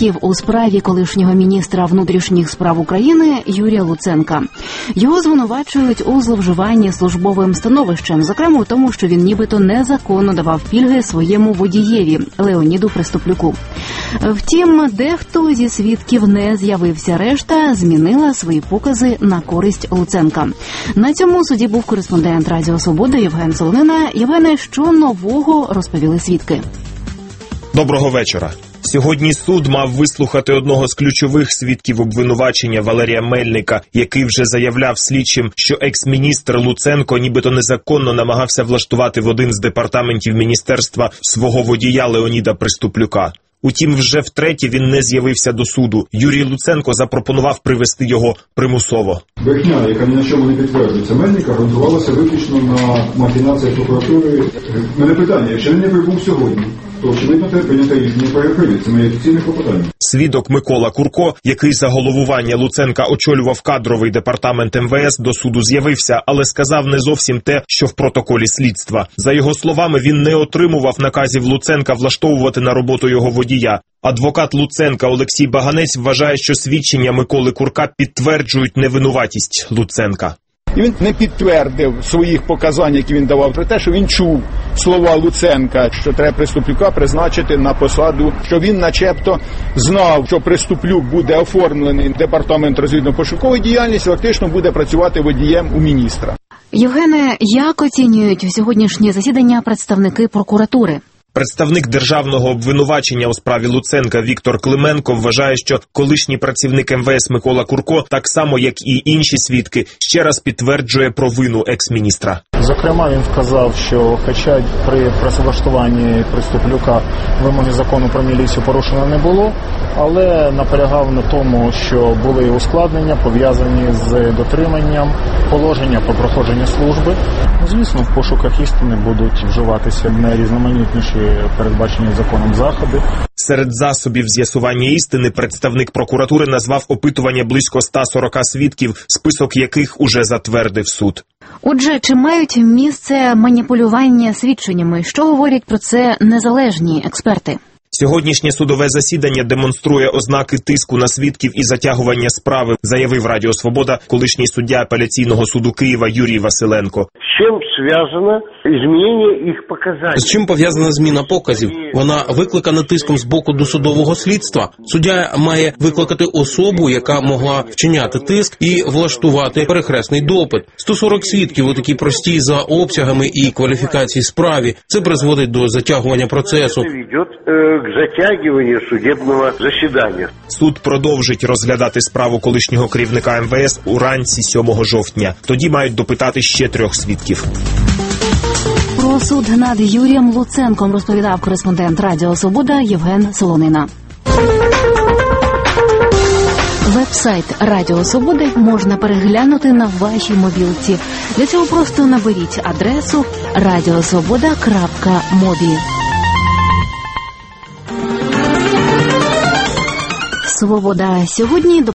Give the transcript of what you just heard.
свідків у справі колишнього міністра внутрішніх справ України Юрія Луценка. Його звинувачують у зловживанні службовим становищем, зокрема у тому, що він нібито незаконно давав пільги своєму водієві Леоніду Приступлюку. Втім, дехто зі свідків не з'явився, решта змінила свої покази на користь Луценка. На цьому суді був кореспондент Радіо Свобода Євген Солонина. Євгене, що нового розповіли свідки? Доброго вечора. Сьогодні суд мав вислухати одного з ключових свідків обвинувачення Валерія Мельника, який вже заявляв слідчим, що екс-міністр Луценко нібито незаконно намагався влаштувати в один з департаментів міністерства свого водія Леоніда Приступлюка. Утім, вже втретє він не з'явився до суду. Юрій Луценко запропонував привести його примусово. Брехня, яка ні на чому не підтверджується Мельника, ґрунтувалася виключно на махінаціях прокуратури. Мене питання, якщо він не прибув сьогодні, то очевидно те прийняте рішення перехилить. Це моє офіційне клопотання. Свідок Микола Курко, який за головування Луценка очолював кадровий департамент МВС, до суду з'явився, але сказав не зовсім те, що в протоколі слідства. За його словами, він не отримував наказів Луценка влаштовувати на роботу його водія. Адвокат Луценка Олексій Баганець вважає, що свідчення Миколи Курка підтверджують невинуватість Луценка. І він не підтвердив своїх показань, які він давав, про те, що він чув слова Луценка, що треба Приступлюка призначити на посаду, що він начебто знав, що Приступлюк буде оформлений в департамент розвідно-пошукової діяльності, фактично буде працювати водієм у міністра. Євгене, як оцінюють сьогоднішнє засідання представники прокуратури? Представник державного обвинувачення у справі Луценка Віктор Клименко вважає, що колишній працівник МВС Микола Курко, так само як і інші свідки, ще раз підтверджує провину екс-міністра. Зокрема, він вказав, що хоча при працевлаштуванні Приступлюка вимоги закону про міліцію порушено не було, але наполягав на тому, що були ускладнення, пов'язані з дотриманням положення про проходження служби. Звісно, в пошуках істини будуть вживатися найрізноманітніші передбачені законом заходи. Серед засобів з'ясування істини представник прокуратури назвав опитування близько 140 свідків, список яких уже затвердив суд. Отже, чи мають місце маніпулювання свідченнями? Що говорять про це незалежні експерти? Сьогоднішнє судове засідання демонструє ознаки тиску на свідків і затягування справи, заявив Радіо Свобода колишній суддя апеляційного суду Києва Юрій Василенко. З чим зв'язано змінення їх показань? З чим пов'язана зміна показів? Вона викликана тиском з боку досудового слідства. Суддя має викликати особу, яка могла вчиняти тиск і влаштувати перехресний допит. 140 свідків у такій простій за обсягами і кваліфікації справі. Це призводить до затягування процесу. К затягуванню судебного засідання. Суд продовжить розглядати справу колишнього керівника МВС уранці 7 жовтня. Тоді мають допитати ще 3 свідків. Про суд над Юрієм Луценком розповідав кореспондент Радіо Свобода Євген Солонина. Веб-сайт Радіо Свобода можна переглянути на вашій мобілці. Для цього просто наберіть адресу radiosvoboda.mobi. Свобода сьогодні